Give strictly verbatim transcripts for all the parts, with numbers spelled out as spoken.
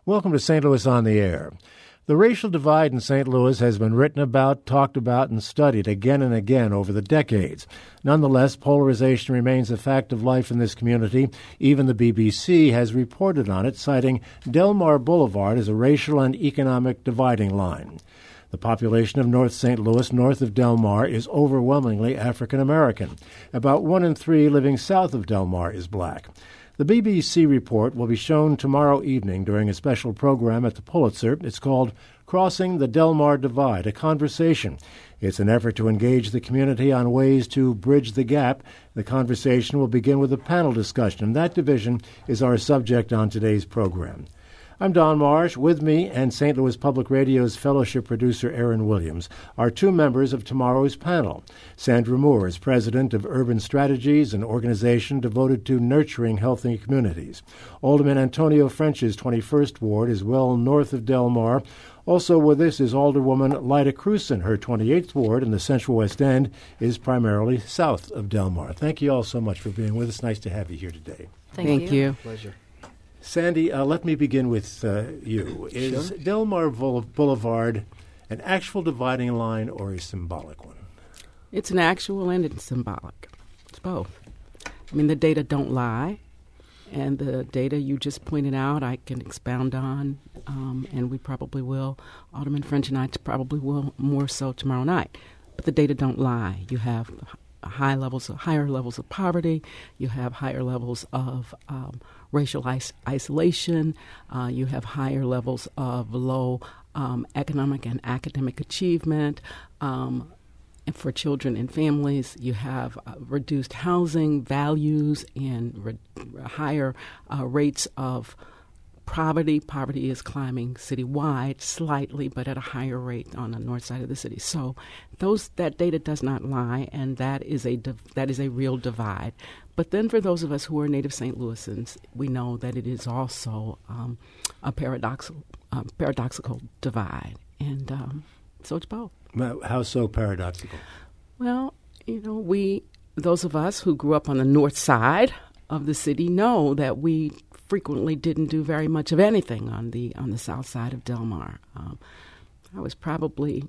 Welcome to Saint Louis on the Air. The racial divide in Saint Louis has been written about, talked about, and studied again and again over the decades. Nonetheless, polarization remains a fact of life in this community. Even the B B C has reported on it, citing Delmar Boulevard as a racial and economic dividing line. The population of North Saint Louis, north of Delmar, is overwhelmingly African American. About one in three living south of Delmar is black. The B B C report will be shown tomorrow evening during a special program at the Pulitzer. It's called Crossing the Delmar Divide, a Conversation. It's an effort to engage the community on ways to bridge the gap. The conversation will begin with a panel discussion, and that division is our subject on today's program. I'm Don Marsh. With me and Saint Louis Public Radio's fellowship producer Aaron Williams are two members of tomorrow's panel. Sandra Moore is president of Urban Strategies, an organization devoted to nurturing healthy communities. Alderman Antonio French's twenty-first Ward is well north of Delmar. Also with us is Alderwoman Lyda Krewson. Her twenty-eighth Ward in the Central West End is primarily south of Delmar. Thank you all so much for being with us. Nice to have you here today. Thank, Thank you. you. Pleasure. Sandy, uh, let me begin with uh, you. Is Sure. Delmar Boulevard an actual dividing line or a symbolic one? It's an actual and it's symbolic. It's both. I mean, the data don't lie, and the data you just pointed out I can expound on, um, and we probably will. Alderman French and I probably will more so tomorrow night. But the data don't lie. You have high levels of higher levels of poverty. You have higher levels of um, racial is- isolation. Uh, you have higher levels of low um, economic and academic achievement. Um, and for children and families, you have uh, reduced housing values and re- higher uh, rates of poverty. Poverty is climbing citywide slightly, but at a higher rate on the north side of the city. So those that data does not lie, and that is a div- that is a real divide. But then for those of us who are native Saint Louisans, we know that it is also um, a paradoxical uh, paradoxical divide. And um, so it's both. How so paradoxical? Well, you know, we, those of us who grew up on the north side of the city know that we frequently didn't do very much of anything on the on the south side of Delmar. Um, I was probably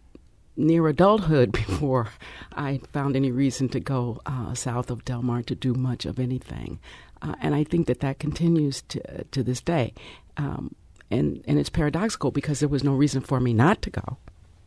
near adulthood before I found any reason to go uh, south of Delmar to do much of anything. Uh, and I think that that continues to to this day. Um, and, and it's paradoxical because there was no reason for me not to go.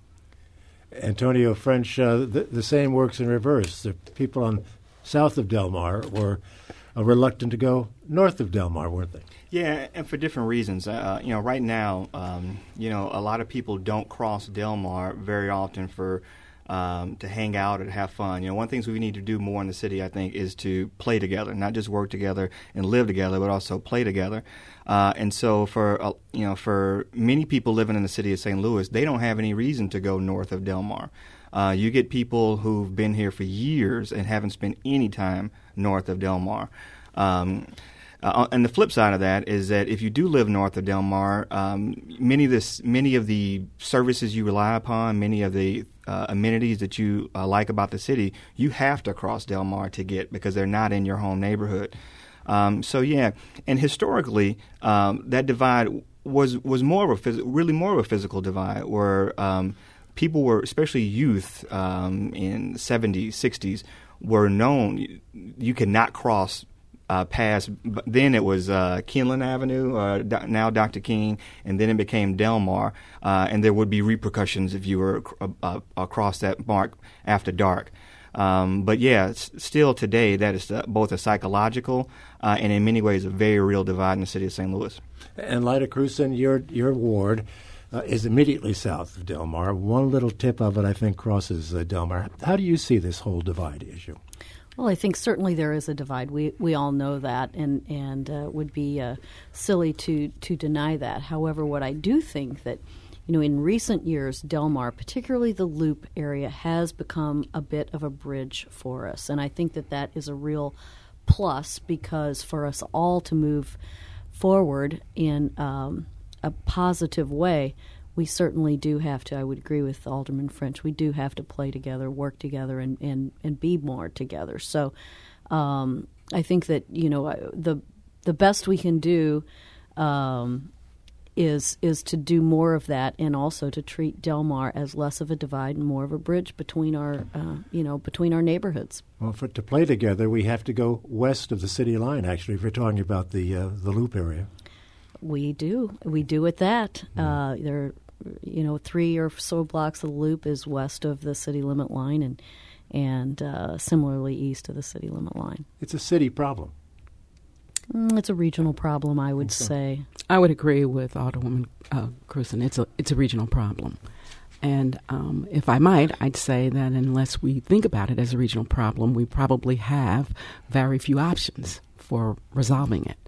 Antonio French, uh, the, the same works in reverse. The people on south of Delmar were uh, reluctant to go north of Delmar, weren't they? Yeah, and for different reasons. Uh, you know, right now, um, you know, a lot of people don't cross Delmar very often for um, to hang out and have fun. You know, one of the things we need to do more in the city, I think, is to play together, not just work together and live together, but also play together. Uh, and so for, uh, you know, for many people living in the city of Saint Louis, they don't have any reason to go north of Delmar. Uh, you get people who've been here for years and haven't spent any time north of Delmar. Um, uh, and the flip side of that is that if you do live north of Delmar, um, many of this, many of the services you rely upon, many of the uh, amenities that you uh, like about the city, you have to cross Delmar to get because they're not in your home neighborhood. Um, so yeah, and historically, um, that divide was was more of a phys- really more of a physical divide where um, people were, especially youth um, in the seventies, sixties, were known you could not cross uh, past. Then it was uh, Kinlan Avenue, uh, do, now Doctor King, and then it became Delmar, uh, and there would be repercussions if you were uh, uh, across that mark after dark. Um, but yeah, s- still today, that is uh, both a psychological uh, and in many ways a very real divide in the city of Saint Louis. And Lyda Krewson, your your ward uh, is immediately south of Delmar. One little tip of it, I think, crosses uh, Delmar. How do you see this whole divide issue? Well, I think certainly there is a divide. We we all know that, and and uh, would be uh, silly to to deny that. However, what I do think that, you know, in recent years, Delmar, particularly the Loop area, has become a bit of a bridge for us. And I think that that is a real plus because for us all to move forward in um, a positive way, we certainly do have to, I would agree with Alderman French, we do have to play together, work together, and, and, and be more together. So um, I think that, you know, the the best we can do um, is is to do more of that, and also to treat Del Mar as less of a divide and more of a bridge between our uh, you know between our neighborhoods. Well, for to play together, we have to go west of the city line. Actually, if we're talking about the uh, the Loop area, we do we do at that. Mm. Uh, there, you know, three or so blocks of the Loop is west of the city limit line, and and uh, similarly east of the city limit line. It's a city problem. Mm, it's a regional problem, I would Okay. say. I would agree with Alderwoman uh, Cruzen. It's a it's a regional problem, and um, if I might, I'd say that unless we think about it as a regional problem, we probably have very few options for resolving it.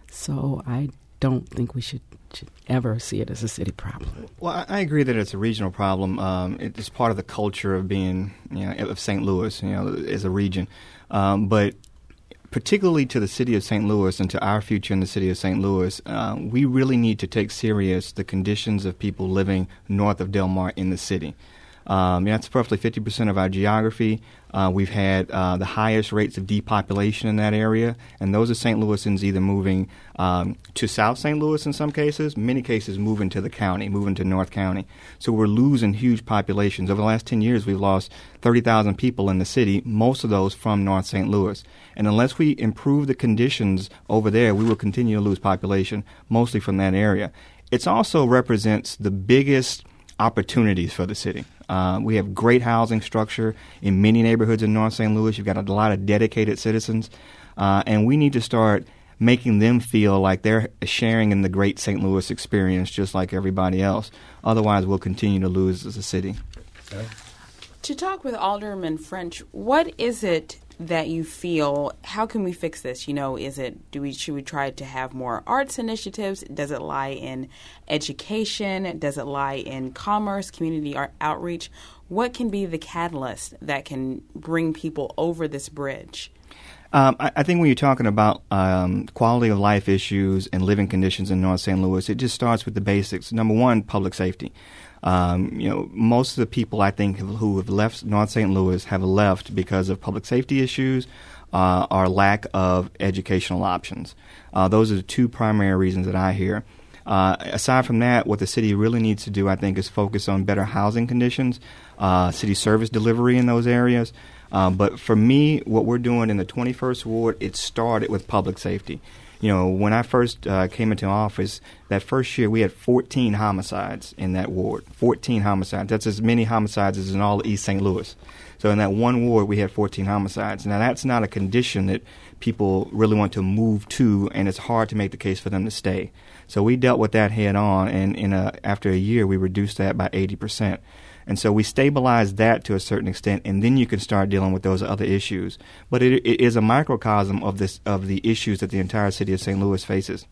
So I don't think we should, should ever see it as a city problem. Well, I, I agree that it's a regional problem. Um, it, it's part of the culture of being, you know, of Saint Louis, you know, as a region, um, but. Particularly to the city of Saint Louis and to our future in the city of Saint Louis, uh, we really need to take serious the conditions of people living north of Del Mar in the city. Um, that's roughly fifty percent of our geography. Uh, we've had uh, the highest rates of depopulation in that area, and those are Saint Louisans either moving um, to South Saint Louis in some cases, many cases moving to the county, moving to North County. So we're losing huge populations. Over the last ten years, we've lost thirty thousand people in the city, most of those from North Saint Louis. And unless we improve the conditions over there, we will continue to lose population, mostly from that area. It also represents the biggest opportunities for the city. Uh, we have great housing structure in many neighborhoods in North Saint Louis. You've got a lot of dedicated citizens, uh, and we need to start making them feel like they're sharing in the great Saint Louis experience just like everybody else. Otherwise, we'll continue to lose as a city. Okay. To talk with Alderman French, what is it that you feel, how can we fix this? You know, is it, do we, should we try to have more arts initiatives? Does it lie in education? Does it lie in commerce, community art outreach? What can be the catalyst that can bring people over this bridge? Um, I, I think when you're talking about um, quality of life issues and living conditions in North Saint Louis, it just starts with the basics. Number one, public safety. Um, you know, most of the people I think who have left North Saint Louis have left because of public safety issues uh, or lack of educational options. Uh, those are the two primary reasons that I hear. Uh, aside from that, what the city really needs to do, I think, is focus on better housing conditions, uh, city service delivery in those areas. Uh, but for me, what we're doing in the twenty-first Ward, it started with public safety. You know, when I first uh, came into office, that first year we had fourteen homicides in that ward. fourteen homicides. That's as many homicides as in all of East Saint Louis. So in that one ward, we had fourteen homicides. Now, that's not a condition that people really want to move to, and it's hard to make the case for them to stay. So we dealt with that head on, and in a, after a year, we reduced that by eighty percent. And so we stabilized that to a certain extent, and then you can start dealing with those other issues. But it, it is a microcosm of this of the issues that the entire city of Saint Louis faces.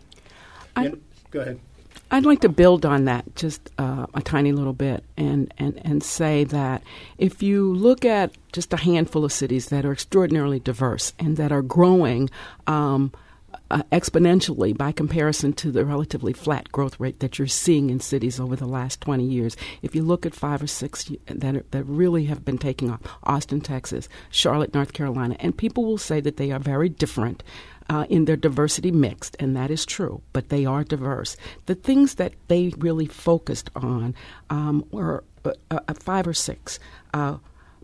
I, Yeah, go ahead. I'd like to build on that just uh, a tiny little bit and, and, and say that if you look at just a handful of cities that are extraordinarily diverse and that are growing um, uh, exponentially by comparison to the relatively flat growth rate that you're seeing in cities over the last twenty years, if you look at five or six that, are, that really have been taking off, Austin, Texas, Charlotte, North Carolina, and people will say that they are very different Uh, in their diversity mixed, and that is true, but they are diverse. The things that they really focused on um, were uh, uh, five or six. Uh,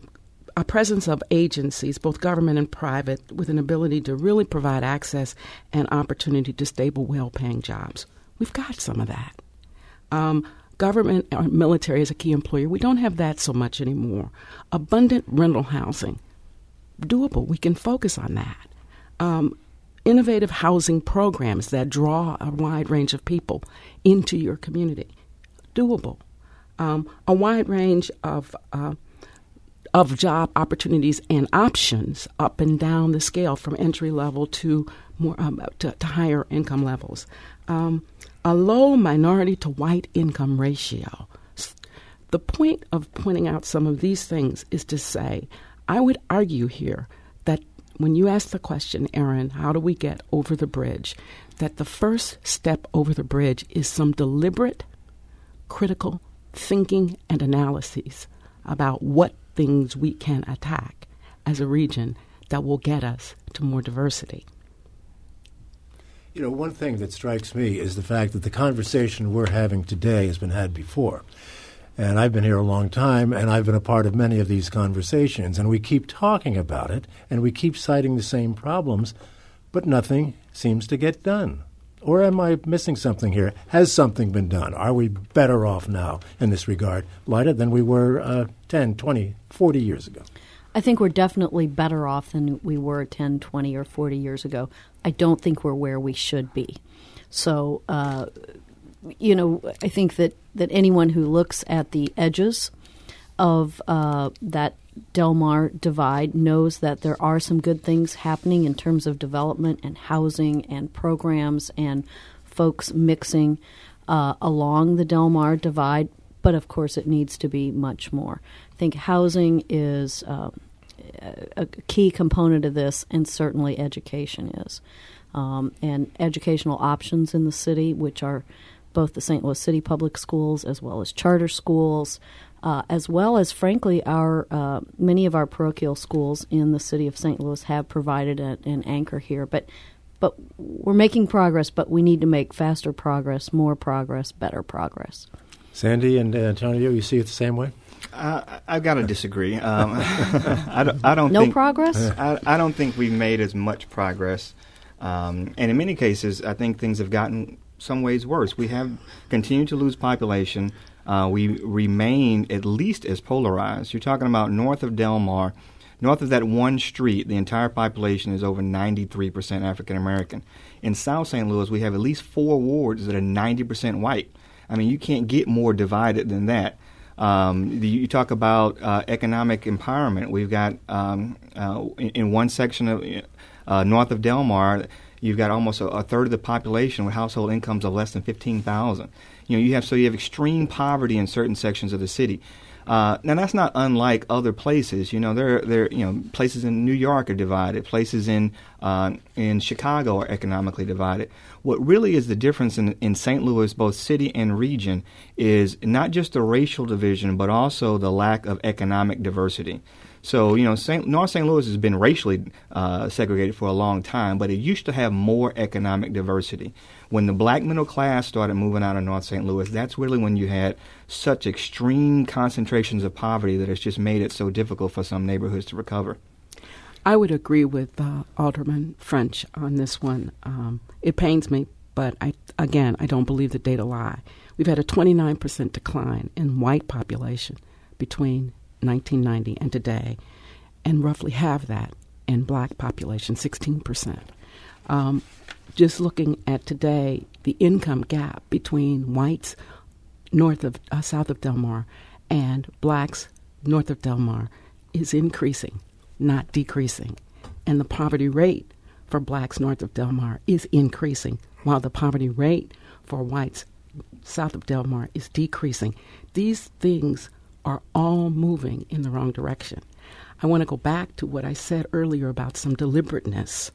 a presence of agencies, both government and private, with an ability to really provide access and opportunity to stable, well-paying jobs. We've got some of that. Um, government or military is a key employer. We don't have that so much anymore. Abundant rental housing, doable. We can focus on that. Um, Innovative housing programs that draw a wide range of people into your community, doable. Um, a wide range of uh, of job opportunities and options up and down the scale, from entry level to more um, to, to higher income levels. Um, a low minority to white income ratio. The point of pointing out some of these things is to say, I would argue here that when you ask the question, Aaron, how do we get over the bridge, that the first step over the bridge is some deliberate, critical thinking and analyses about what things we can attack as a region that will get us to more diversity. You know, one thing that strikes me is the fact that the conversation we're having today has been had before. And I've been here a long time, and I've been a part of many of these conversations. And we keep talking about it, and we keep citing the same problems, but nothing seems to get done. Or am I missing something here? Has something been done? Are we better off now in this regard, Lyda, than we were uh, ten, twenty, forty years ago? I think we're definitely better off than we were ten, twenty, or forty years ago. I don't think we're where we should be. So, uh, you know, I think that, that anyone who looks at the edges of uh, that Del Mar divide knows that there are some good things happening in terms of development and housing and programs and folks mixing uh, along the Del Mar divide. But, of course, it needs to be much more. I think housing is uh, a key component of this, and certainly education is. Um, and educational options in the city, which are both the Saint Louis City Public Schools as well as charter schools, uh, as well as, frankly, our uh, many of our parochial schools in the city of Saint Louis have provided a, an anchor here. But but we're making progress, but we need to make faster progress, more progress, better progress. Sandy and Antonio, you see it the same way? Uh, I've got to disagree. Um, I, don't, I don't no think, progress? I, I don't think we've made as much progress. Um, and in many cases, I think things have gotten some ways worse. We have continued to lose population. Uh, we remain at least as polarized. You're talking about north of Del Mar. North of that one street, the entire population is over ninety-three percent African American. In South Saint Louis, we have at least four wards that are ninety percent white. I mean, you can't get more divided than that. Um, the, you talk about uh, economic empowerment. We've got um, uh, in, in one section of uh, north of Del Mar, you've got almost a, a third of the population with household incomes of less than fifteen thousand. You know, you have so you have extreme poverty in certain sections of the city. Uh, now that's not unlike other places. You know, there, there, you know, places in New York are divided. Places in uh, in Chicago are economically divided. What really is the difference in, in Saint Louis, both city and region, is not just the racial division, but also the lack of economic diversity. So, you know, Saint, North Saint Louis has been racially uh, segregated for a long time, but it used to have more economic diversity. When the black middle class started moving out of North Saint Louis, that's really when you had such extreme concentrations of poverty that it's just made it so difficult for some neighborhoods to recover. I would agree with uh, Alderman French on this one. Um, it pains me, but I, again, I don't believe the data lie. We've had a twenty-nine percent decline in white population between nineteen ninety and today, and roughly half that in black population, sixteen percent. Um, just looking at today, the income gap between whites north of uh, south of Del Mar and blacks north of Del Mar is increasing, not decreasing. And the poverty rate for blacks north of Del Mar is increasing, while the poverty rate for whites south of Del Mar is decreasing. These things are all moving in the wrong direction. I want to go back to what I said earlier about some deliberateness.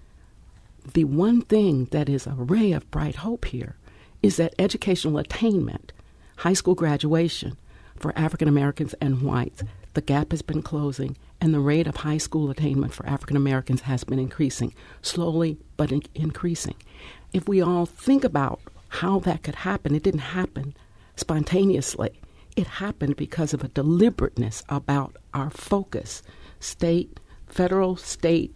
The one thing that is a ray of bright hope here is that educational attainment, high school graduation for African Americans and whites, the gap has been closing, and the rate of high school attainment for African Americans has been increasing, slowly but in- increasing. If we all think about how that could happen, it didn't happen spontaneously. It happened because of a deliberateness about our focus, state, federal, state,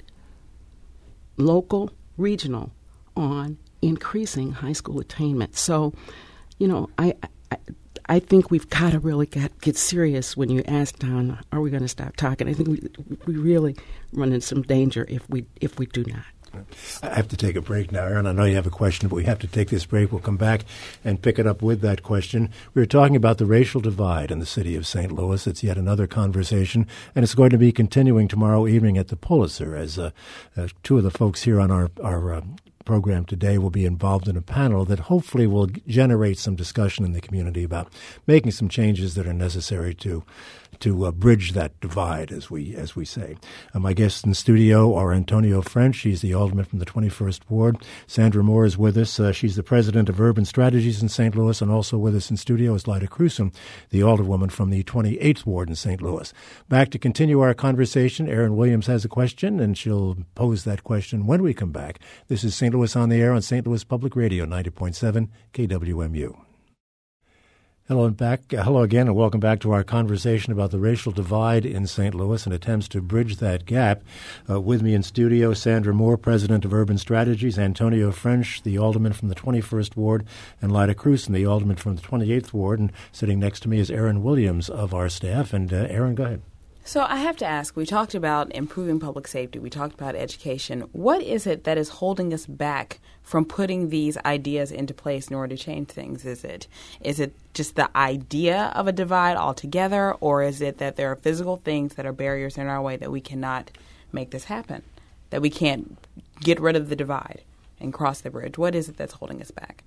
local, regional, on increasing high school attainment. So, you know, I I, I think we've got to really get, get serious when you ask Don, are we going to stop talking? I think we we really run into some danger if we if we do not. I have to take a break now, Aaron. I know you have a question, but we have to take this break. We'll come back and pick it up with that question. We were talking about the racial divide in the city of Saint Louis. It's yet another conversation, and it's going to be continuing tomorrow evening at the Pulitzer, as uh, uh, two of the folks here on our, our uh, program today will be involved in a panel that hopefully will generate some discussion in the community about making some changes that are necessary to to uh, bridge that divide, as we as we say. Uh, my guests in studio are Antonio French. She's the alderman from the twenty-first Ward. Sandra Moore is with us. Uh, she's the president of Urban Strategies in Saint Louis, and also with us in studio is Lyda Crewson, the alderwoman from the twenty-eighth Ward in Saint Louis. Back to continue our conversation, Erin Williams has a question, and she'll pose that question when we come back. This is Saint Louis Louis on the Air on Saint Louis Public Radio, ninety point seven K W M U. Hello and back. Uh, hello again, and welcome back to our conversation about the racial divide in Saint Louis and attempts to bridge that gap. Uh, with me in studio, Sandra Moore, President of Urban Strategies, Antonio French, the Alderman from the twenty-first Ward, and Lyda Crewson, the Alderman from the twenty-eighth Ward. And sitting next to me is Aaron Williams of our staff. And uh, Aaron, go ahead. So I have to ask, we talked about improving public safety, we talked about education. What is it that is holding us back from putting these ideas into place in order to change things? Is it is it just the idea of a divide altogether, or is it that there are physical things that are barriers in our way that we cannot make this happen, that we can't get rid of the divide and cross the bridge? What is it that's holding us back?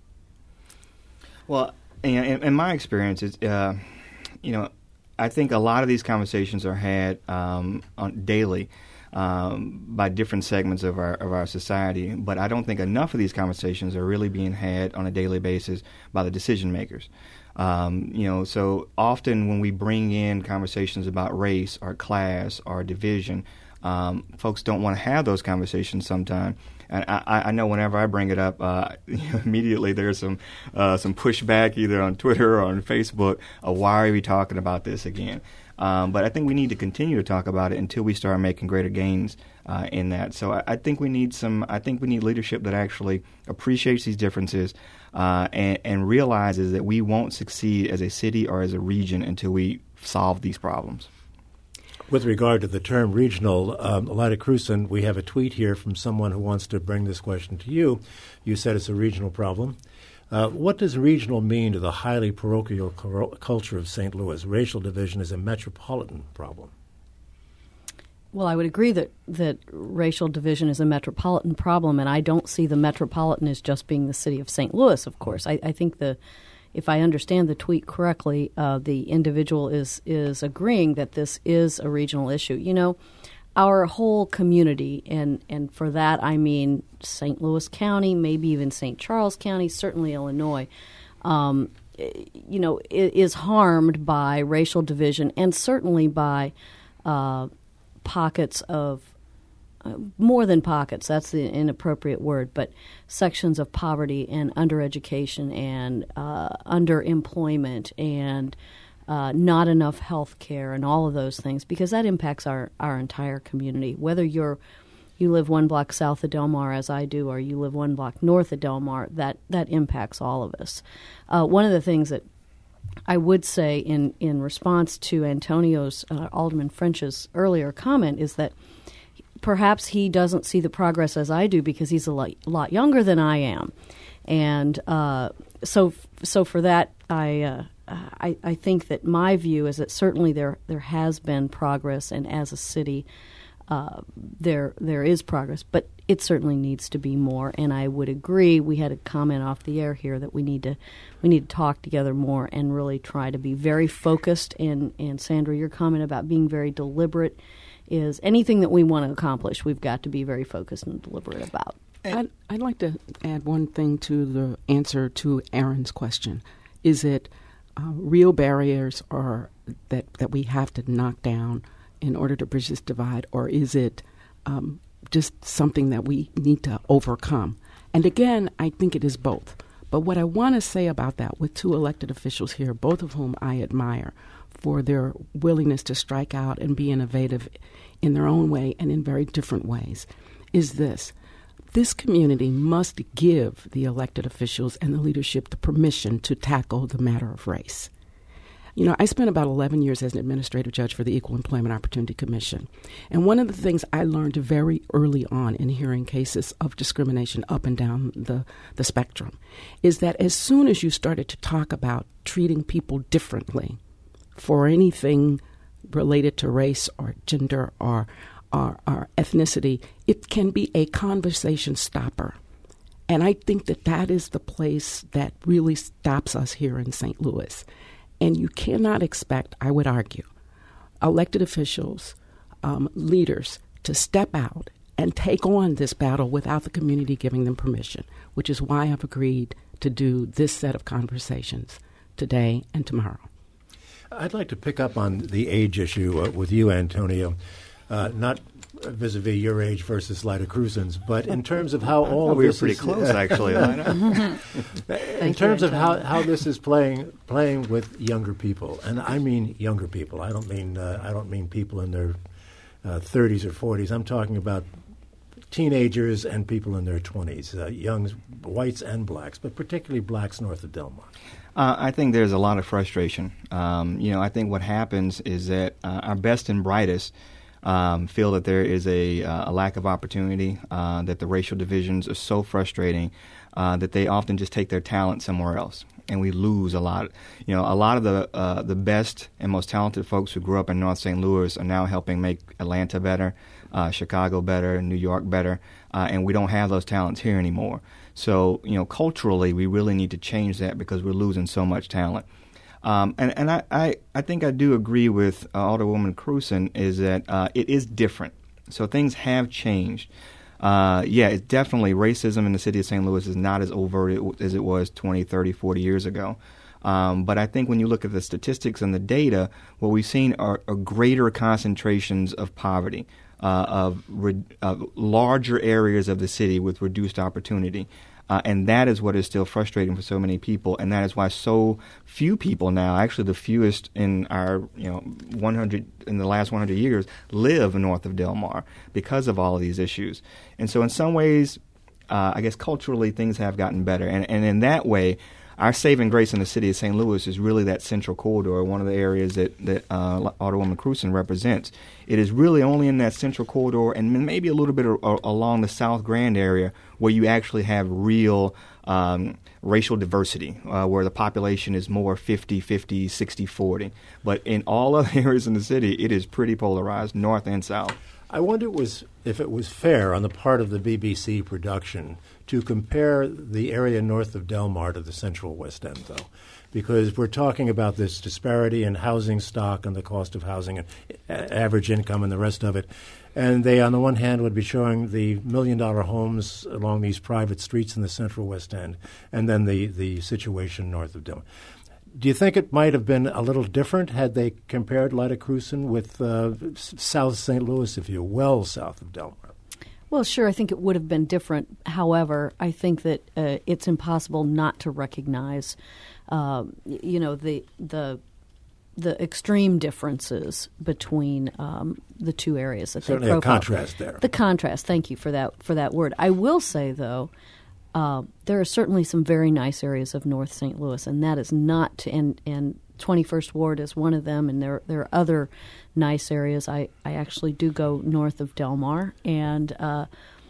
Well, in, in my experience, it's, uh, you know, I think a lot of these conversations are had um, on daily um, by different segments of our of our society, but I don't think enough of these conversations are really being had on a daily basis by the decision makers. Um, you know, so often when we bring in conversations about race or class or division, um, folks don't want to have those conversations sometimes. And I, I know whenever I bring it up, uh, immediately there's some uh, some pushback either on Twitter or on Facebook. Uh, why are we talking about this again? Um, but I think we need to continue to talk about it until we start making greater gains uh, in that. So I, I think we need some. I think we need leadership that actually appreciates these differences uh, and, and realizes that we won't succeed as a city or as a region until we solve these problems. With regard to the term regional, um, Lyda Crewson, we have a tweet here from someone who wants to bring this question to you. You said it's a regional problem. Uh, what does regional mean to the highly parochial cor- culture of Saint Louis? Racial division is a metropolitan problem. Well, I would agree that, that racial division is a metropolitan problem, and I don't see the metropolitan as just being the city of Saint Louis, of course. I, I think the If I understand the tweet correctly, uh, the individual is is agreeing that this is a regional issue. You know, our whole community, and, and for that I mean Saint Louis County, maybe even Saint Charles County, certainly Illinois, um, you know, is harmed by racial division and certainly by uh, pockets of Uh, more than pockets, that's the inappropriate word, but sections of poverty and undereducation and uh, underemployment and uh, not enough health care and all of those things, because that impacts our, our entire community. Whether you're you live one block south of Del Mar, as I do, or you live one block north of Del Mar, that, that impacts all of us. Uh, one of the things that I would say in, in response to Antonio's, uh, Alderman French's earlier comment is that perhaps he doesn't see the progress as I do because he's a lot, lot younger than I am, and uh, so so for that, I, uh, I I think that my view is that certainly there there has been progress, and as a city, uh, there there is progress, but it certainly needs to be more. And I would agree. We had a comment off the air here that we need to we need to talk together more and really try to be very focused. And and Sandra, your comment about being very deliberate is anything that we want to accomplish, we've got to be very focused and deliberate about. I'd, I'd like to add one thing to the answer to Aaron's question. Is it uh, real barriers or that, that we have to knock down in order to bridge this divide, or is it um, just something that we need to overcome? And again, I think it is both. But what I want to say about that with two elected officials here, both of whom I admire for their willingness to strike out and be innovative in their own way and in very different ways, is this. This community must give the elected officials and the leadership the permission to tackle the matter of race. You know, I spent about eleven years as an administrative judge for the Equal Employment Opportunity Commission. And one of the things I learned very early on in hearing cases of discrimination up and down the, the spectrum is that as soon as you started to talk about treating people differently for anything related to race or gender or, or, or ethnicity, it can be a conversation stopper. And I think that that is the place that really stops us here in Saint Louis. And you cannot expect, I would argue, elected officials, um, leaders to step out and take on this battle without the community giving them permission, which is why I've agreed to do this set of conversations today and tomorrow. I'd like to pick up on the age issue uh, with you, Antonio, uh, not vis-a-vis your age versus Lyda Cruzan's, but in terms of how all of we were this pretty is, close, actually. Lyda. in terms of how, how this is playing playing with younger people, and I mean younger people. I don't mean uh, I don't mean people in their uh, thirties or forties. I'm talking about teenagers and people in their twenties, uh, young whites and blacks, but particularly blacks north of Del Mar. Uh, I think there's a lot of frustration. Um, you know, I think what happens is that uh, our best and brightest um, feel that there is a, uh, a lack of opportunity, uh, that the racial divisions are so frustrating uh, that they often just take their talent somewhere else, and we lose a lot. You know, a lot of the uh, the best and most talented folks who grew up in North Saint Louis are now helping make Atlanta better, uh, Chicago better, New York better, uh, and we don't have those talents here anymore. So, you know, culturally, we really need to change that because we're losing so much talent. Um, and and I, I, I think I do agree with uh, Alderwoman Cruzan is that uh, it is different. So things have changed. Uh, yeah, it's definitely racism in the city of Saint Louis is not as overt as it was twenty, thirty, forty years ago. Um, but I think when you look at the statistics and the data, what we've seen are, are greater concentrations of poverty, uh, of, re- of larger areas of the city with reduced opportunity. Uh, and that is what is still frustrating for so many people, and that is why so few people now, actually the fewest in our, you know, one hundred in the last one hundred years, live north of Del Mar because of all of these issues. And so in some ways, uh, I guess culturally things have gotten better. And, and in that way, our saving grace in the city of Saint Louis is really that central corridor, one of the areas that, that uh, Alderwoman Cruzan represents. It is really only in that central corridor and maybe a little bit a, a, along the South Grand area where you actually have real um, racial diversity, uh, where the population is more fifty fifty, sixty forty. But in all other areas in the city, it is pretty polarized, north and south. I wonder it was, if it was fair on the part of the B B C production to compare the area north of Del Mar to the central West End, though, because we're talking about this disparity in housing stock and the cost of housing and average income and the rest of it. And they, on the one hand, would be showing the million-dollar homes along these private streets in the central West End, and then the, the situation north of Del Mar. Do you think it might have been a little different had they compared Lyda Cruzan with uh, South Saint Louis, if you will, well south of Del Mar? Well, sure, I think it would have been different. However, I think that uh, it's impossible not to recognize, uh, you know, the the the extreme differences between um, the two areas that Certainly they a profile. contrast there. The contrast. Thank you for that for that word. I will say, though, uh, there are certainly some very nice areas of North Saint Louis, and that is not to, and and twenty-first Ward is one of them, and there there are other nice areas. I, I actually do go north of Del Mar, and uh,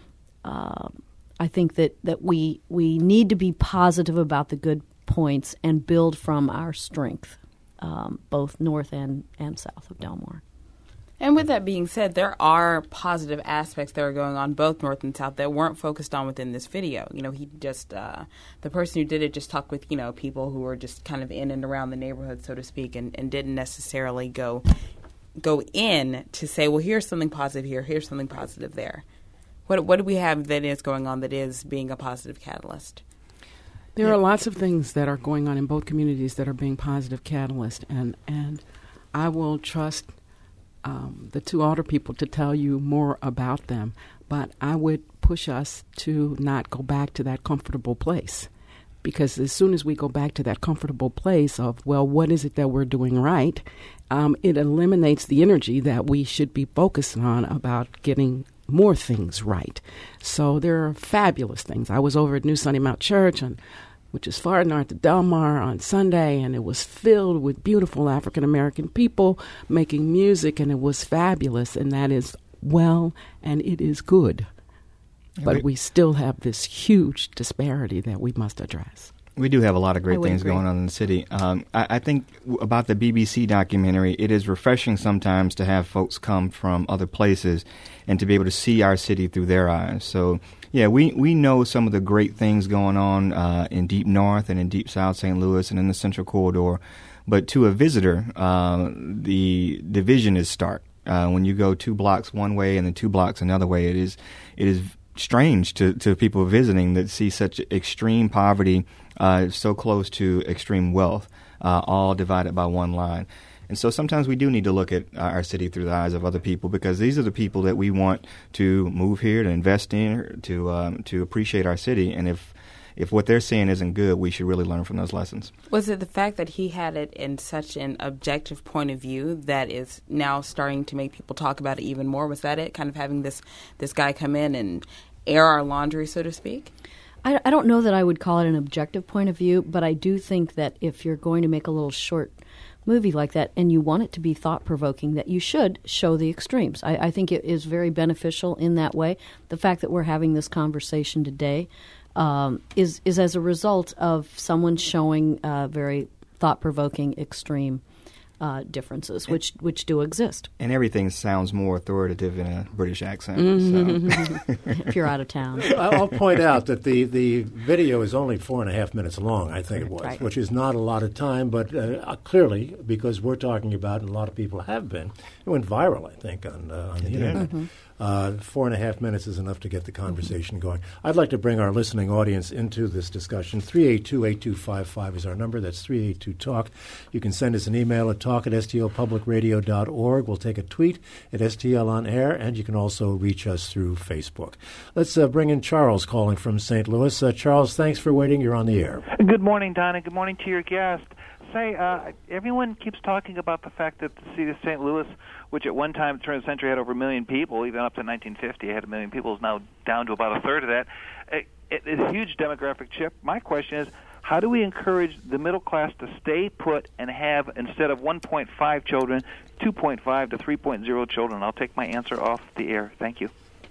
uh, I think that, that we we need to be positive about the good points and build from our strength, um, both north and, and south of Del Mar. And with that being said, there are positive aspects that are going on both north and south that weren't focused on within this video. You know, he just, uh, the person who did it just talked with, you know, people who were just kind of in and around the neighborhood, so to speak, and, and didn't necessarily go go in to say, well, here's something positive here, here's something positive there. What what do we have that is going on that is being a positive catalyst? There Yeah. are lots of things that are going on in both communities that are being positive catalysts, and, and I will trust um, the two older people to tell you more about them, but I would push us to not go back to that comfortable place, because as soon as we go back to that comfortable place of, well, what is it that we're doing right, um, it eliminates the energy that we should be focused on about getting more things right. So there are fabulous things. I was over at New Sunny Mount Church, and, which is far north of Del Mar, on Sunday, and it was filled with beautiful African-American people making music, and it was fabulous, and that is well, and it is good. But we still have this huge disparity that we must address. We do have a lot of I great would things agree. going on in the city. Um, I, I think w- about the B B C documentary, it is refreshing sometimes to have folks come from other places and to be able to see our city through their eyes. So, yeah, we, we know some of the great things going on uh, in Deep North and in Deep South Saint Louis and in the Central Corridor. But to a visitor, uh, the division is stark. Uh, when you go two blocks one way and then two blocks another way, it is it is strange to, to people visiting that see such extreme poverty uh, so close to extreme wealth, uh, all divided by one line. And so sometimes we do need to look at our city through the eyes of other people, because these are the people that we want to move here, to invest in, to um, to appreciate our city. And if if what they're saying isn't good, we should really learn from those lessons. Was it the fact that he had it in such an objective point of view that is now starting to make people talk about it even more? Was that it? Kind of having this this guy come in and air our laundry, so to speak? I, I don't know that I would call it an objective point of view, but I do think that if you're going to make a little short movie like that and you want it to be thought-provoking, that you should show the extremes. I, I think it is very beneficial in that way. The fact that we're having this conversation today um, is, is as a result of someone showing uh, very thought-provoking extreme Uh, differences, which which do exist. And everything sounds more authoritative in a British accent. So. If you're out of town. I'll point out that the, the video is only four and a half minutes long, I think it was, Right. which is not a lot of time, but uh, clearly, because we're talking about, and a lot of people have been, it went viral, I think, on, uh, on the Internet. Mm-hmm. Uh, four and a half minutes is enough to get the conversation mm-hmm. going. I'd like to bring our listening audience into this discussion. three eight two, eight two five five is our number. That's three eight two talk. You can send us an email at talk at s t l public radio dot org. We'll take a tweet at S T L on air, and you can also reach us through Facebook. Let's uh, bring in Charles calling from Saint Louis. Uh, Charles, thanks for waiting. You're on the air. Good morning, Donna. Good morning to your guest. Say, uh, everyone keeps talking about the fact that the city of Saint Louis, which at one time, turn of the century, had over a million people, even up to nineteen fifty, had a million people, is now down to about a third of that. It, it is a huge demographic shift. My question is, how do we encourage the middle class to stay put and have, instead of one point five children, two point five to three point oh children? I'll take my answer off the air. Thank you.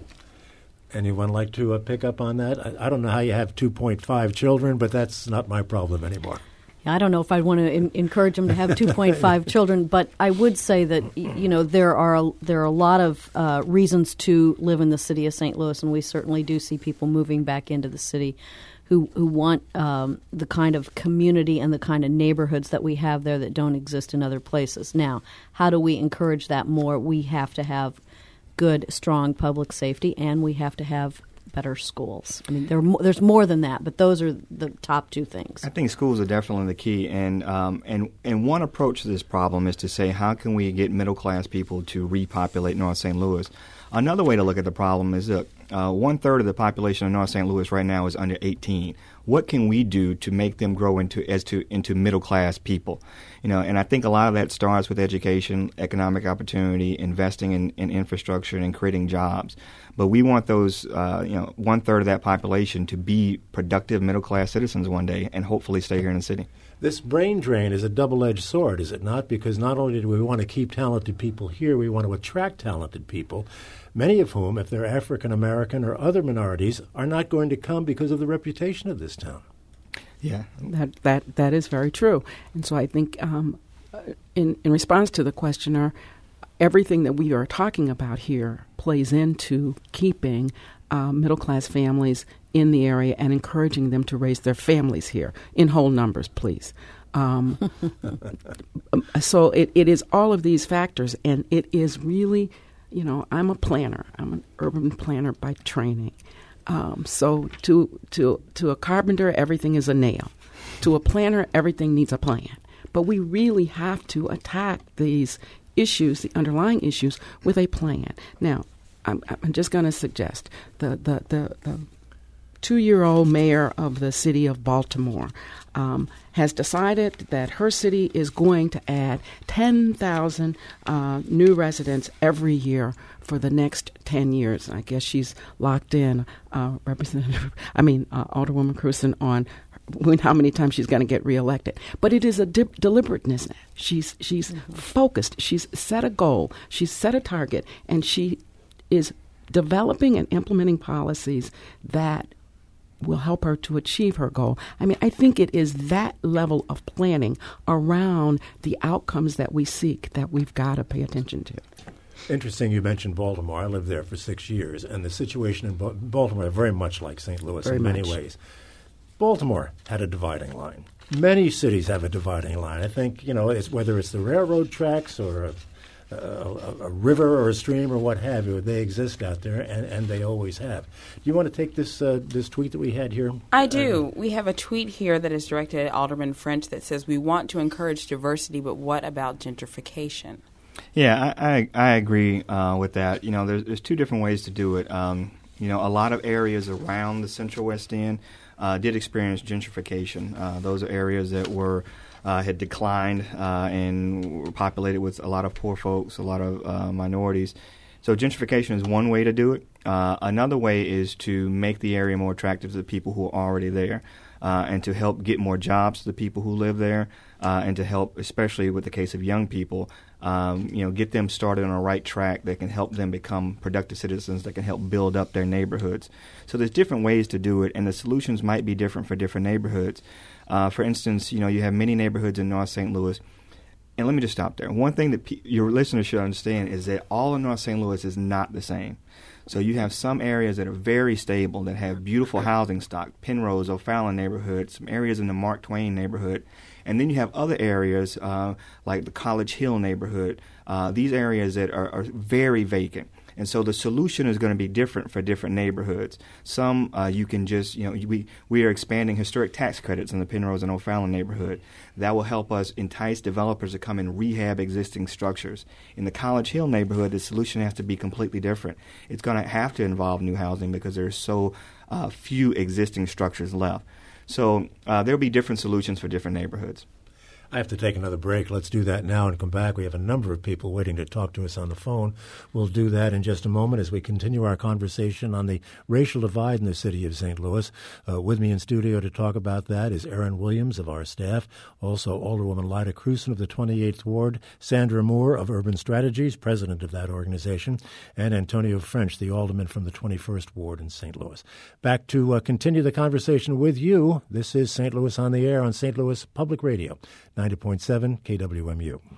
Anyone like to uh, pick up on that? I, I don't know how you have two point five children, but that's not my problem anymore. I don't know if I'd want to in, encourage them to have two point five children, but I would say that, you know, there are a, there are a lot of uh, reasons to live in the city of Saint Louis, and we certainly do see people moving back into the city who who want um, the kind of community and the kind of neighborhoods that we have there that don't exist in other places. Now, how do we encourage that more? We have to have good, strong public safety, and we have to have better schools. I mean, there mo- there's more than that, but those are the top two things. I think schools are definitely the key, and um, and and one approach to this problem is to say, how can we get middle class people to repopulate North Saint Louis? Another way to look at the problem is that uh, one third of the population of North Saint Louis right now is under eighteen. What can we do to make them grow into as to into middle class people? You know, and I think a lot of that starts with education, economic opportunity, investing in, in infrastructure, and creating jobs. But we want those, uh, you know, one third of that population to be productive middle class citizens one day, and hopefully stay here in the city. This brain drain is a double-edged sword, is it not? Because not only do we want to keep talented people here, we want to attract talented people, many of whom, if they're African American or other minorities, are not going to come because of the reputation of this town. Yeah, That that that is very true. And so I think um, in in response to the questioner, everything that we are talking about here plays into keeping uh, middle-class families in the area and encouraging them to raise their families here in whole numbers, please. Um, so it, it is all of these factors, and it is really, you know, I'm a planner. I'm an urban planner by training. Um, so to to to a carpenter, everything is a nail. To a planner, everything needs a plan. But we really have to attack these issues, the underlying issues, with a plan. Now, I'm, I'm just going to suggest the the, the, the two-year-old mayor of the city of Baltimore um, has decided that her city is going to add ten thousand uh, new residents every year for the next ten years. I guess she's locked in, uh, Representative, I mean, uh, Alderwoman Cruzen, on how many times she's going to get reelected. But it is a de- deliberateness. She's she's mm-hmm. focused. She's set a goal. She's set a target, and she is developing and implementing policies that will help her to achieve her goal. I mean, I think it is that level of planning around the outcomes that we seek that we've got to pay attention to. Interesting you mentioned Baltimore. I lived there for six years, and the situation in ba- Baltimore is very much like Saint Louis Very in many much. ways. Baltimore had a dividing line. Many cities have a dividing line. I think, you know, it's, whether it's the railroad tracks or uh, a, a river or a stream or what have you. They exist out there, and, and they always have. Do you want to take this uh, this tweet that we had here? I do. Uh, we have a tweet here that is directed at Alderman French that says, "We want to encourage diversity, but what about gentrification?" Yeah, I I, I agree uh, with that. You know, there's, there's two different ways to do it. Um, you know, a lot of areas around the Central West End uh, did experience gentrification. Uh, those are areas that were Uh, had declined uh, and were populated with a lot of poor folks, a lot of uh, minorities. So gentrification is one way to do it. Uh, another way is to make the area more attractive to the people who are already there, uh, and to help get more jobs to the people who live there, uh, and to help, especially with the case of young people, um, you know, get them started on a right track that can help them become productive citizens that can help build up their neighborhoods. So there's different ways to do it, and the solutions might be different for different neighborhoods. Uh, for instance, you know, you have many neighborhoods in North Saint Louis. And let me just stop there. One thing that pe- your listeners should understand is that all of North Saint Louis is not the same. So you have some areas that are very stable, that have beautiful housing stock, Penrose, O'Fallon neighborhood, some areas in the Mark Twain neighborhood. And then you have other areas uh, like the College Hill neighborhood, uh, these areas that are, are very vacant. And so the solution is going to be different for different neighborhoods. Some uh, you can just, you know, we we are expanding historic tax credits in the Penrose and O'Fallon neighborhood. That will help us entice developers to come and rehab existing structures. In the College Hill neighborhood, the solution has to be completely different. It's going to have to involve new housing because there's so uh, few existing structures left. So uh, there will be different solutions for different neighborhoods. I have to take another break. Let's do that now and come back. We have a number of people waiting to talk to us on the phone. We'll do that in just a moment as we continue our conversation on the racial divide in the city of Saint Louis. Uh, with me in studio to talk about that is Erin Williams of our staff, also Alderwoman Lyda Krewson of the twenty-eighth Ward, Sandra Moore of Urban Strategies, president of that organization, and Antonio French, the alderman from the twenty-first Ward in Saint Louis. Back to uh, continue the conversation with you. This is Saint Louis on the Air on Saint Louis Public Radio, ninety point seven K W M U.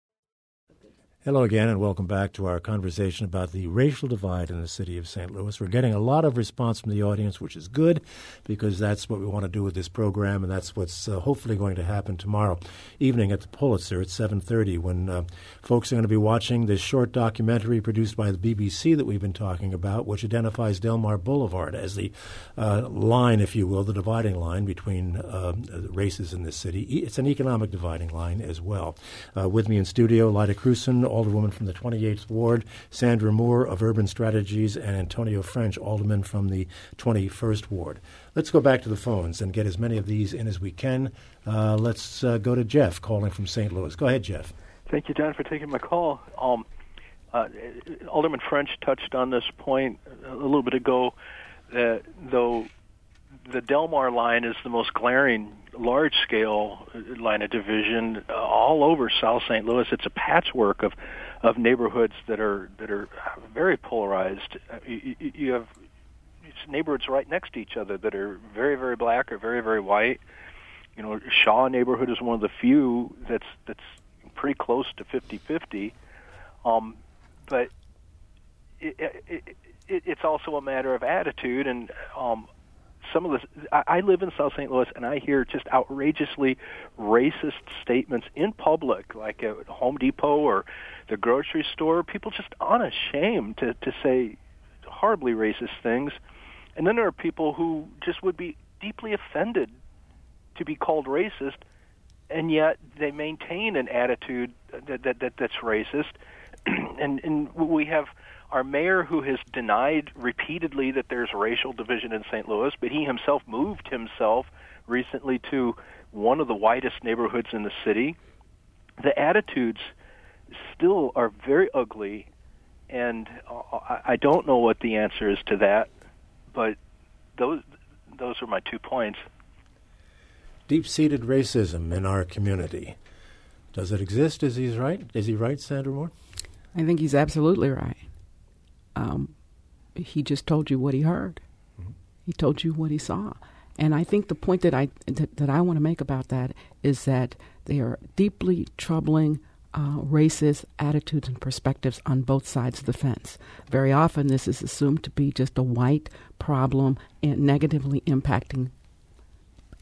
Hello again, and welcome back to our conversation about the racial divide in the city of Saint Louis. We're getting a lot of response from the audience, which is good, because that's what we want to do with this program, and that's what's uh, hopefully going to happen tomorrow evening at the Pulitzer at seven thirty, when uh, folks are going to be watching this short documentary produced by the B B C that we've been talking about, which identifies Delmar Boulevard as the uh, line, if you will, the dividing line between uh, races in this city. It's an economic dividing line as well. Uh, with me in studio, Lyda Krewson, Alderwoman from the twenty-eighth Ward, Sandra Moore of Urban Strategies, and Antonio French, Alderman from the twenty-first Ward. Let's go back to the phones and get as many of these in as we can. Uh, let's uh, go to Jeff calling from Saint Louis. Go ahead, Jeff. Thank you, John, for taking my call. Um, uh, Alderman French touched on this point a little bit ago, that though the Delmar line is the most glaring large-scale line of division uh, all over South Saint Louis. It's a patchwork of, of neighborhoods that are that are very polarized. Uh, you, you have neighborhoods right next to each other that are very, very black or very, very white. You know, Shaw neighborhood is one of the few that's that's pretty close to fifty-fifty. Um, but it, it, it, it's also a matter of attitude, and um, some of the I, I live in South Saint Louis, and I hear just outrageously racist statements in public, like at Home Depot or the grocery store. People just unashamed to, to say horribly racist things. And then there are people who just would be deeply offended to be called racist, and yet they maintain an attitude that, that, that that's racist. and, and we have our mayor who has denied repeatedly that there's racial division in Saint Louis, but he himself moved himself recently to one of the whitest neighborhoods in the city. The attitudes still are very ugly, and I don't know what the answer is to that, but those those are my two points. Deep-seated racism in our community. Does it exist? Is he right? Is he right, Sandra Moore? I think he's absolutely right. Um, he just told you what he heard. Mm-hmm. He told you what he saw. And I think the point that I that, that I want to make about that is that they are deeply troubling uh, racist attitudes and perspectives on both sides of the fence. Very often this is assumed to be just a white problem and negatively impacting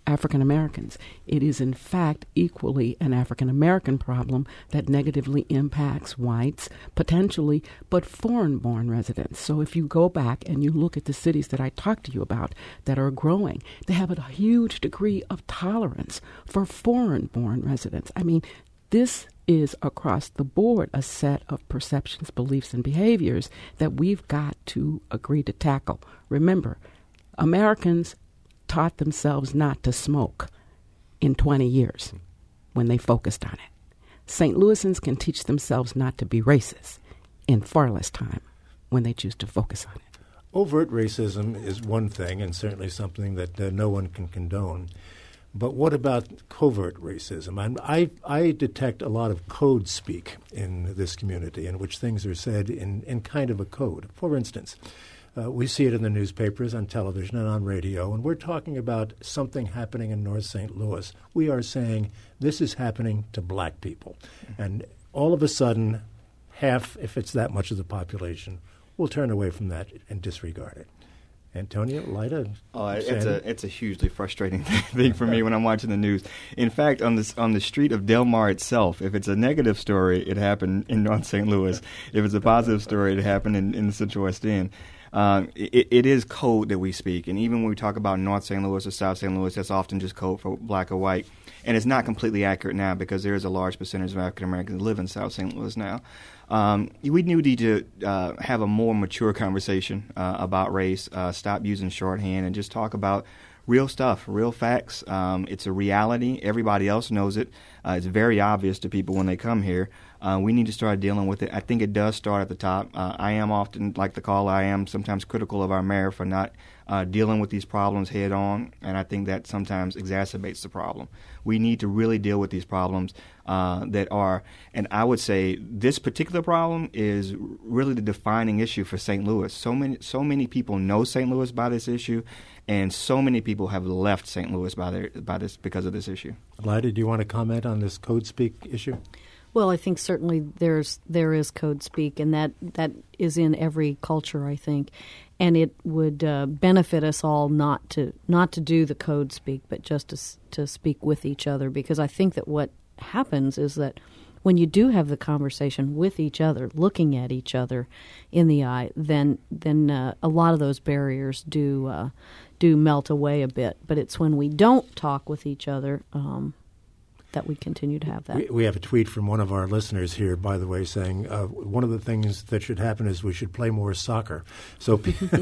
African Americans. It is, in fact, equally an African American problem that negatively impacts whites, potentially, but foreign-born residents. So if you go back and you look at the cities that I talked to you about that are growing, they have a huge degree of tolerance for foreign-born residents. I mean, this is across the board a set of perceptions, beliefs, and behaviors that we've got to agree to tackle. Remember, Americans taught themselves not to smoke in twenty years when they focused on it. Saint Louisans can teach themselves not to be racist in far less time when they choose to focus on it. Overt racism is one thing, and certainly something that uh, no one can condone. But what about covert racism? I'm, I I detect a lot of code speak in this community in which things are said in, in kind of a code. For instance, Uh, we see it in the newspapers, on television, and on radio, and we're talking about something happening in North Saint Louis. We are saying this is happening to black people. Mm-hmm. And all of a sudden, half, if it's that much of the population, will turn away from that and disregard it. Antonio, Lyda? Oh, it's a it's a hugely frustrating thing for me when I'm watching the news. In fact, on this on the street of Del Mar itself, if it's a negative story, it happened in North Saint Louis. If it's a positive story, it happened in, in the Central West End. Um, it, it is code that we speak, and even when we talk about North Saint Louis or South Saint Louis, that's often just code for black or white. And it's not completely accurate now because there is a large percentage of African Americans that live in South Saint Louis now. Um, we need to uh, have a more mature conversation uh, about race, uh, stop using shorthand, and just talk about real stuff, real facts. Um, it's a reality. Everybody else knows it. Uh, it's very obvious to people when they come here. Uh, we need to start dealing with it. I think it does start at the top. Uh, I am often, like the call, I am sometimes critical of our mayor for not uh, dealing with these problems head on, and I think that sometimes exacerbates the problem. We need to really deal with these problems uh, that are, and I would say this particular problem is really the defining issue for Saint Louis. So many, so many people know Saint Louis by this issue, and so many people have left Saint Louis by their, by this because of this issue. Lyda, do you want to comment on this code speak issue? Well, I think certainly there's there is code speak, and that, that is in every culture, I think, and it would uh, benefit us all not to not to do the code speak, but just to to speak with each other, because I think that what happens is that when you do have the conversation with each other, looking at each other in the eye, then then uh, a lot of those barriers do uh, do melt away a bit. But it's when we don't talk with each other Um, that we continue to have that. We, we have a tweet from one of our listeners here, by the way, saying uh, one of the things that should happen is we should play more soccer. So,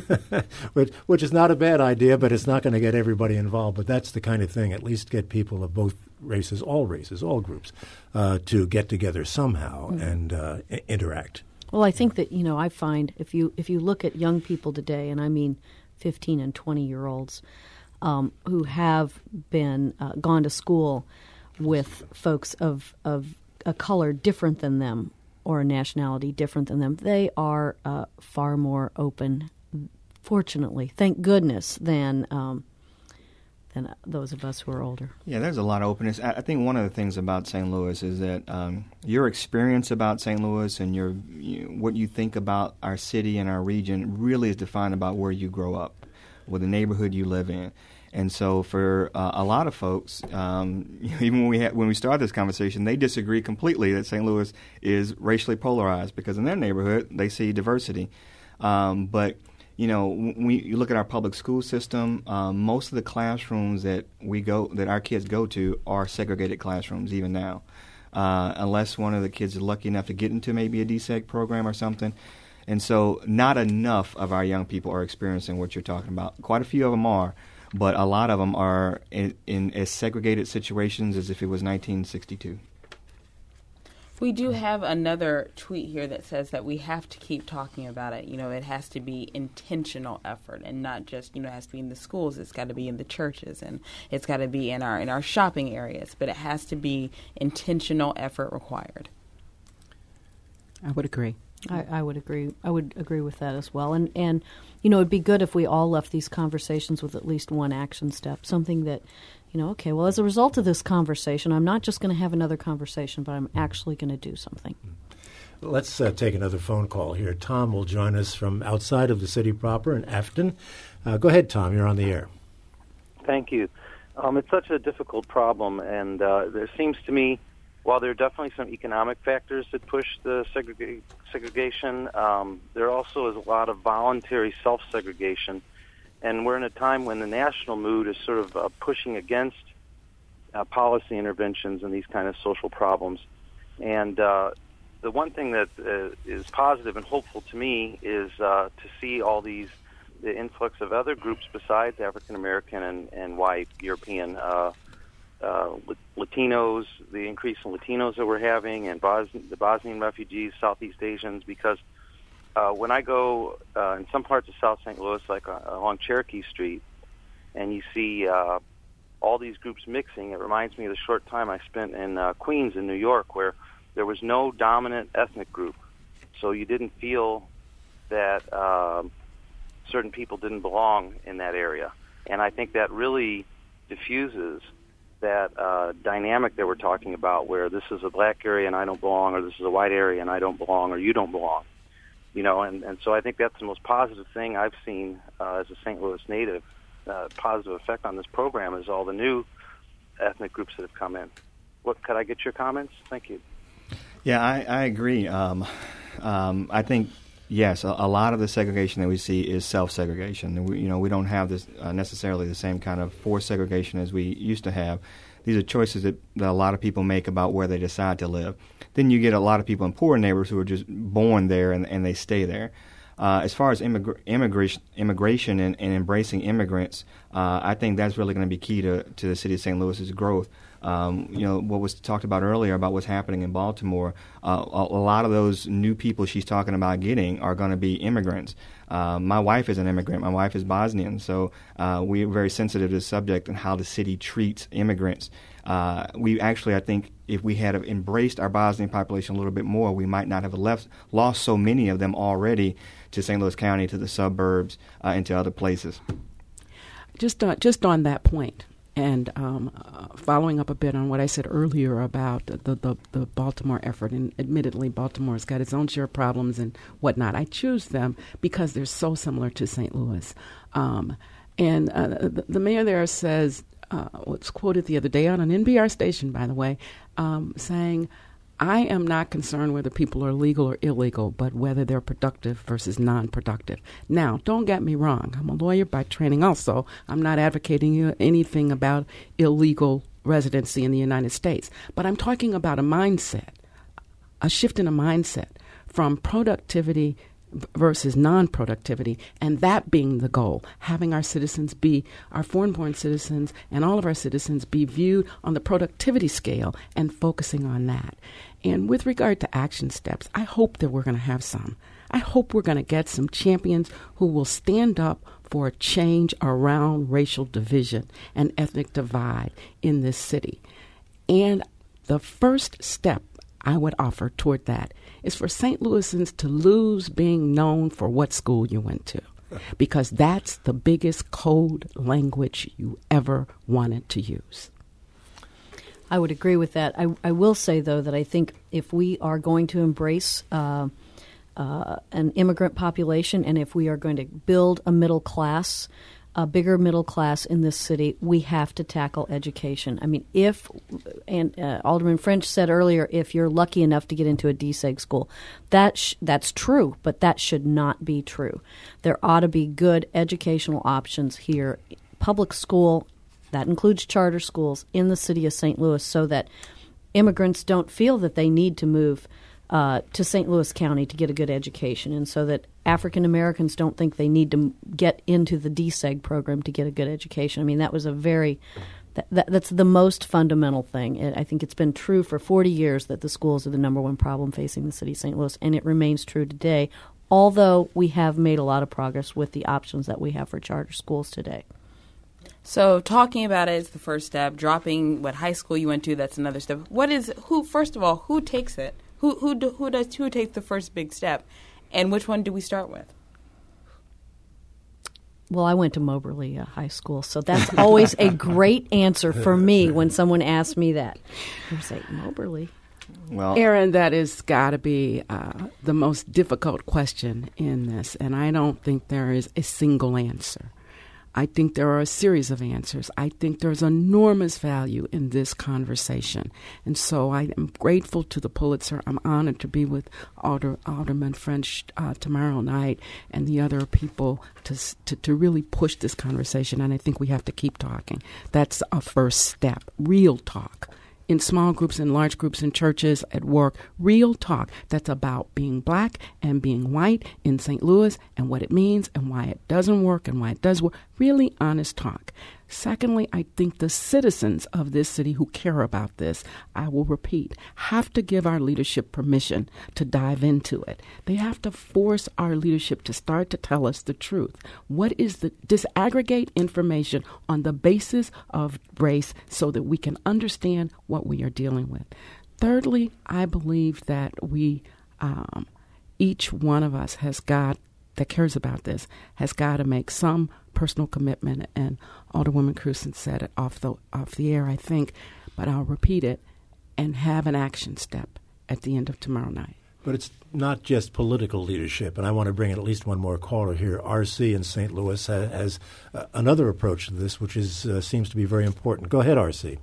which, which is not a bad idea, but it's not going to get everybody involved. But that's the kind of thing, at least get people of both races, all races, all groups, uh, to get together somehow mm-hmm. and uh, I- interact. Well, I think that, you know, I find if you if you look at young people today, and I mean fifteen and twenty-year-olds um, who have been uh, gone to school with folks of, of a color different than them or a nationality different than them, they are uh, far more open, fortunately, thank goodness, than um, than those of us who are older. Yeah, there's a lot of openness. I, I think one of the things about Saint Louis is that um, your experience about Saint Louis and your you, what you think about our city and our region really is defined about where you grow up, with the neighborhood you live in. And so for uh, a lot of folks, um, even when we had, when we started this conversation, they disagree completely that Saint Louis is racially polarized because in their neighborhood they see diversity. Um, but, you know, when we, you look at our public school system, um, most of the classrooms that we go, that our kids go to are segregated classrooms even now, uh, unless one of the kids is lucky enough to get into maybe a D SEG program or something. And so not enough of our young people are experiencing what you're talking about. Quite a few of them are. But a lot of them are in, in as segregated situations as if it was nineteen sixty-two. We do have another tweet here that says that we have to keep talking about it. You know, it has to be intentional effort and not just, you know, it has to be in the schools. It's got to be in the churches and it's got to be in our in our shopping areas. But it has to be intentional effort required. I would agree. I, I would agree. I would agree with that as well. And, and, you know, it'd be good if we all left these conversations with at least one action step, something that, you know, okay, well, as a result of this conversation, I'm not just going to have another conversation, but I'm actually going to do something. Let's uh, take another phone call here. Tom will join us from outside of the city proper in Afton. Uh, go ahead, Tom. You're on the air. Thank you. Um, it's such a difficult problem, and uh, there seems to me, while there are definitely some economic factors that push the segrega- segregation, um, there also is a lot of voluntary self-segregation, and we're in a time when the national mood is sort of uh, pushing against uh, policy interventions in these kind of social problems. And uh, the one thing that uh, is positive and hopeful to me is uh, to see all these the influx of other groups besides African American and, and white European, uh, uh, Latinos, the increase in Latinos that we're having, and Bos- the Bosnian refugees, Southeast Asians, because uh, when I go uh, in some parts of South Saint Louis, like uh, along Cherokee Street, and you see uh, all these groups mixing, it reminds me of the short time I spent in uh, Queens in New York, where there was no dominant ethnic group. So you didn't feel that uh, certain people didn't belong in that area. And I think that really diffuses that uh, dynamic that we're talking about, where this is a black area and I don't belong, or this is a white area and I don't belong, or you don't belong. You know, and, and so I think that's the most positive thing I've seen uh, as a Saint Louis native. Uh, positive effect on this program is all the new ethnic groups that have come in. What could I get your comments? Thank you. Yeah, I, I agree. Um, um, I think, yes, a, a lot of the segregation that we see is self-segregation. We, you know, we don't have this uh, necessarily the same kind of forced segregation as we used to have. These are choices that, that a lot of people make about where they decide to live. Then you get a lot of people in poor neighborhoods who are just born there and, and they stay there. Uh, as far as immigra- immigration, immigration and, and embracing immigrants, uh, I think that's really going to be key to, to the city of Saint Louis's growth. Um, you know, what was talked about earlier about what's happening in Baltimore, uh, a, a lot of those new people she's talking about getting are going to be immigrants. Uh, my wife is an immigrant. My wife is Bosnian, so uh, we're very sensitive to the subject and how the city treats immigrants. Uh, we actually, I think, if we had embraced our Bosnian population a little bit more, we might not have left, lost so many of them already to Saint Louis County, to the suburbs, uh, and to other places. Just, uh, just on that point, and um, uh, following up a bit on what I said earlier about the, the, the Baltimore effort, and admittedly Baltimore's got its own share of problems and whatnot. I choose them because they're so similar to Saint Louis. Um, and uh, the, the mayor there says, uh, was quoted the other day on an N P R station, by the way, um, saying, I am not concerned whether people are legal or illegal, but whether they're productive versus non-productive. Now, don't get me wrong. I'm a lawyer by training also. I'm not advocating anything about illegal residency in the United States. But I'm talking about a mindset, a shift in a mindset from productivity versus non-productivity, and that being the goal, having our citizens be, our foreign-born citizens and all of our citizens be viewed on the productivity scale and focusing on that. And with regard to action steps, I hope that we're going to have some. I hope we're going to get some champions who will stand up for a change around racial division and ethnic divide in this city. And the first step I would offer toward that is for Saint Louisans to lose being known for what school you went to, because that's the biggest code language you ever wanted to use. I would agree with that. I, I will say, though, that I think if we are going to embrace uh, uh, an immigrant population, and if we are going to build a middle class, a bigger middle class in this city, we have to tackle education. I mean, if, and uh, Alderman French said earlier, if you're lucky enough to get into a D-Seg school, that sh- that's true, but that should not be true. There ought to be good educational options here. Public school, that includes charter schools in the city of Saint Louis, so that immigrants don't feel that they need to move uh, to Saint Louis County to get a good education, and so that African Americans don't think they need to get into the D SEG program to get a good education. I mean, that was a very, that, that, that's the most fundamental thing. It, I think it's been true for forty years that the schools are the number one problem facing the city of Saint Louis, and it remains true today, although we have made a lot of progress with the options that we have for charter schools today. So talking about it is the first step. Dropping what high school you went to, that's another step. What is, who, first of all, who takes it? Who who do, who does who takes the first big step? And which one do we start with? Well, I went to Moberly uh, High School, so that's always a great answer for me when someone asks me that. I say, Moberly. Well, Aaron, that has got to be uh, the most difficult question in this, and I don't think there is a single answer. I think there are a series of answers. I think there's enormous value in this conversation. And so I am grateful to the Pulitzer. I'm honored to be with Alder, Alderman French uh, tomorrow night and the other people to, to to really push this conversation. And I think we have to keep talking. That's a first step, real talk. In small groups, in large groups, in churches, at work, real talk that's about being black and being white in Saint Louis and what it means and why it doesn't work and why it does work. Really honest talk. Secondly, I think the citizens of this city who care about this, I will repeat, have to give our leadership permission to dive into it. They have to force our leadership to start to tell us the truth. What is the disaggregate information on the basis of race so that we can understand what we are dealing with. Thirdly, I believe that we, um, each one of us has got, that cares about this, has got to make some personal commitment, and Alderwoman Cruzen said it off the off the air, I think, but I'll repeat it, and have an action step at the end of tomorrow night. But it's not just political leadership, and I want to bring in at least one more caller here. R C in Saint Louis has, has uh, another approach to this, which is uh, seems to be very important. Go ahead, R C.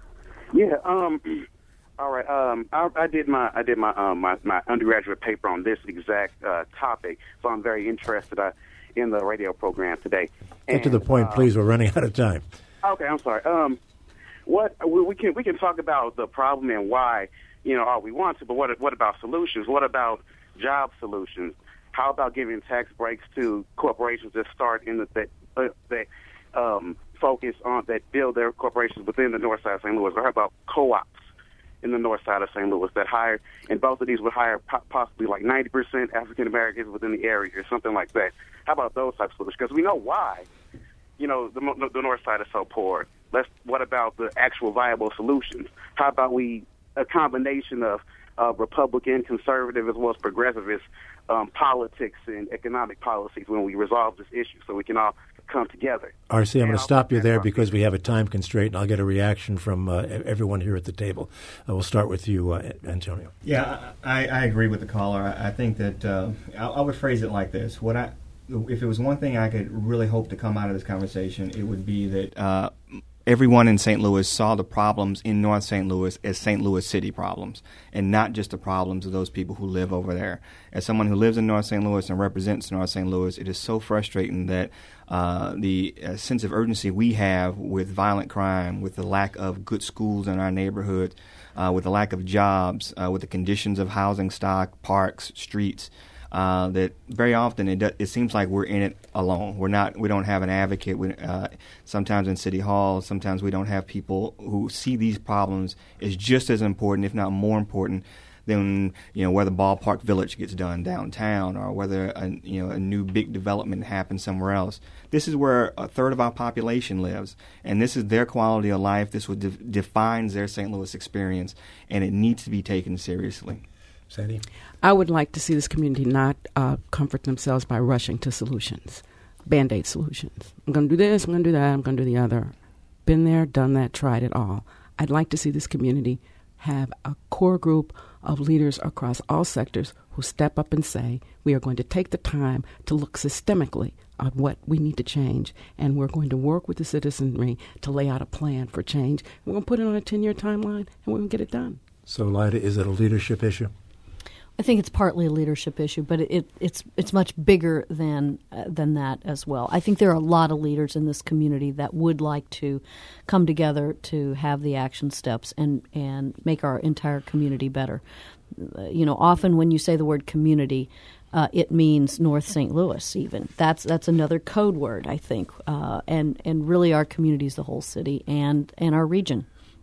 Yeah. Um, all right. Um, I, I did my I did my um, my, my undergraduate paper on this exact uh, topic, so I'm very interested uh, in the radio program today. Get and, to the point, uh, please. We're running out of time. Okay, I'm sorry. Um, what we, we can we can talk about the problem and why, you know, all we want to, but what what about solutions? What about job solutions? How about giving tax breaks to corporations that start in the that uh, that um, focus on that build their corporations within the north side of Saint Louis? Or how about co-ops in the north side of Saint Louis that hire, and both of these would hire po- possibly like ninety percent African Americans within the area or something like that? How about those types of solutions? Because we know why, you know, the, the north side is so poor. Let's. What about the actual viable solutions? How about we a combination of uh, Republican, conservative, as well as progressivist um, politics and economic policies when we resolve this issue, so we can all come together. R C, I'm And going to I'll stop you back there up. because we have a time constraint, and I'll get a reaction from uh, everyone here at the table. Uh, we'll start with you, uh, Antonio. Yeah, I, I agree with the caller. I, I think that uh, I, I would phrase it like this. What I, if it was one thing I could really hope to come out of this conversation, it would be that uh, everyone in Saint Louis saw the problems in North Saint Louis as Saint Louis City problems, and not just the problems of those people who live over there. As someone who lives in North Saint Louis and represents North Saint Louis, it is so frustrating that uh, the uh, sense of urgency we have with violent crime, with the lack of good schools in our neighborhoods, uh, with the lack of jobs, uh, with the conditions of housing stock, parks, streets, Uh, that very often it, do, it seems like we're in it alone. We're not. We don't have an advocate. We, uh, sometimes in City Hall, sometimes we don't have people who see these problems as just as important, if not more important, than you know whether Ballpark Village gets done downtown or whether a, you know a new big development happens somewhere else. This is where a third of our population lives, and this is their quality of life. This what de- defines their Saint Louis experience, and it needs to be taken seriously. Sandy? I would like to see this community not uh, comfort themselves by rushing to solutions, Band-Aid solutions. I'm going to do this, I'm going to do that, I'm going to do the other. Been there, done that, tried it all. I'd like to see this community have a core group of leaders across all sectors who step up and say, we are going to take the time to look systemically at what we need to change, and we're going to work with the citizenry to lay out a plan for change. We're going to put it on a ten-year timeline, and we're going to get it done. So, Lyda, is it a leadership issue? I think it's partly a leadership issue, but it, it, it's it's much bigger than uh, than that as well. I think there are a lot of leaders in this community that would like to come together to have the action steps and, and make our entire community better. Uh, you know, often when you say the word community, uh, it means North Saint Louis. Even that's that's another code word, I think, uh, and and really our community is the whole city and and our region.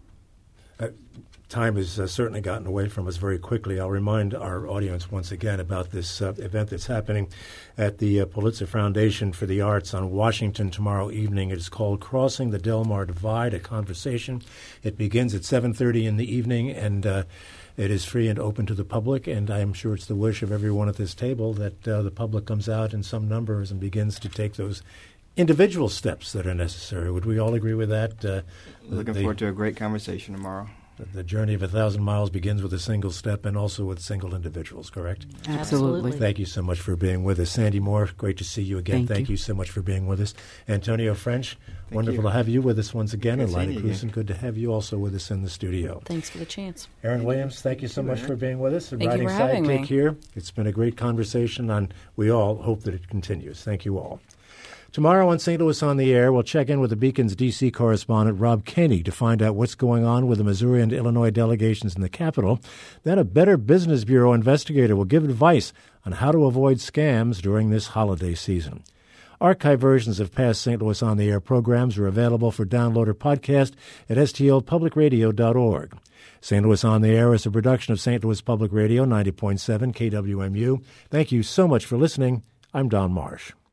Uh, Time has uh, certainly gotten away from us very quickly. I'll remind our audience once again about this uh, event that's happening at the uh, Pulitzer Foundation for the Arts on Washington tomorrow evening. It is called Crossing the Delmar Divide, a conversation. It begins at seven thirty in the evening, and uh, it is free and open to the public, and I'm sure it's the wish of everyone at this table that uh, the public comes out in some numbers and begins to take those individual steps that are necessary. Would we all agree with that? Uh, Looking the, forward to a great conversation tomorrow. The journey of a thousand miles begins with a single step and also with single individuals, correct? Absolutely. Thank you so much for being with us. Sandy Moore, great to see you again. Thank, Thank you. you so much for being with us. Antonio French, Thank wonderful you. to have you with us once again. Good And Lida seeing you Krusen, good to have you also with us in the studio. Thanks for the chance. Aaron Williams, thank you so much for being with us. A Thank you writing for having sidekick me. here. It's been a great conversation, and we all hope that it continues. Thank you all. Tomorrow on Saint Louis on the Air, we'll check in with the Beacon's D C correspondent, Rob Kenny, to find out what's going on with the Missouri and Illinois delegations in the Capitol. Then a Better Business Bureau investigator will give advice on how to avoid scams during this holiday season. Archive versions of past Saint Louis on the Air programs are available for download or podcast at S T L public radio dot org. Saint Louis on the Air is a production of Saint Louis Public Radio, ninety point seven K W M U. Thank you so much for listening. I'm Don Marsh.